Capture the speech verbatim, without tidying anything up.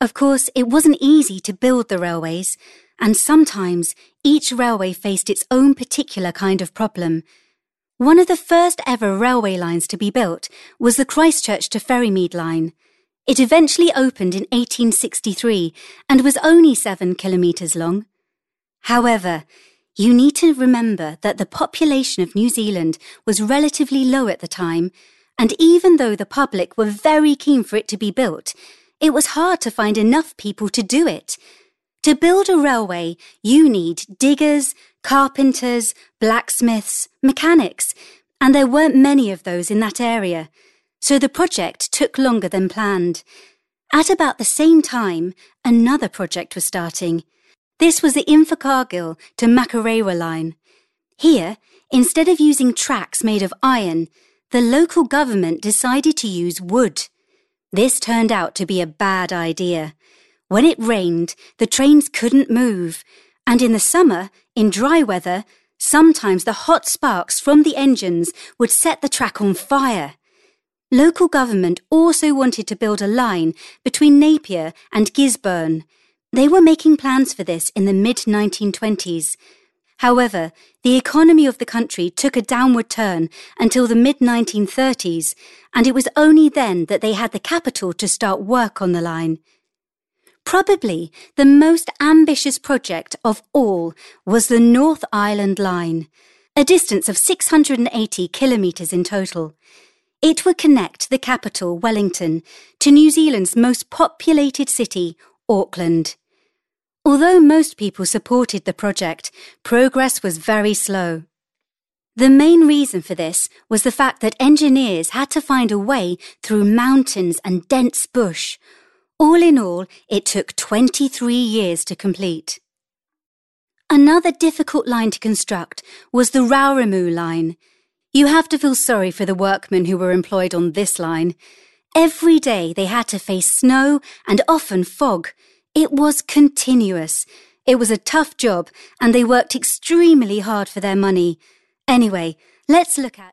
Of course, it wasn't easy to build the railways, and sometimes each railway faced its own particular kind of problem. One of the first ever railway lines to be built was the Christchurch to Ferrymead line. It eventually opened in eighteen sixty-three and was only seven kilometres long. However, you need to remember that the population of New Zealand was relatively low at the time, and even though the public were very keen for it to be built, it was hard to find enough people to do it. To build a railway, you need diggers, carpenters, blacksmiths, mechanics, and there weren't many of those in that area, so the project took longer than planned. At about the same time, another project was starting. This was the Invercargill to Makarewa line. Here, instead of using tracks made of iron, the local government decided to use wood. This turned out to be a bad idea. When it rained, the trains couldn't move, and in the summer, in dry weather, sometimes the hot sparks from the engines would set the track on fire. Local government also wanted to build a line between Napier and Gisborne. They were making plans for this in the mid nineteen twenties. However, the economy of the country took a downward turn until the mid nineteen thirties, and it was only then that they had the capital to start work on the line. Probably the most ambitious project of all was the North Island Line, a distance of six hundred eighty kilometres in total. It would connect the capital, Wellington, to New Zealand's most populated city, Auckland. Although most people supported the project, progress was very slow. The main reason for this was the fact that engineers had to find a way through mountains and dense bush. All in all, it took twenty-three years to complete. Another difficult line to construct was the Raurimu line. You have to feel sorry for the workmen who were employed on this line. Every day they had to face snow and often fog. It was continuous. It was a tough job, and they worked extremely hard for their money. Anyway, let's look at